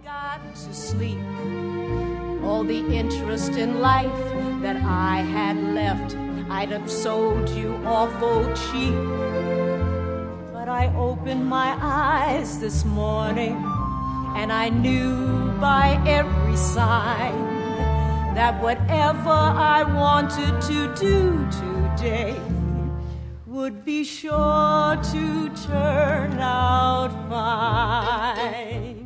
got to sleep. All the interest in life that I had left, I'd have sold you awful cheap. But I opened my eyes this morning, and I knew by every sign that whatever I wanted to do today would be sure to turn out fine.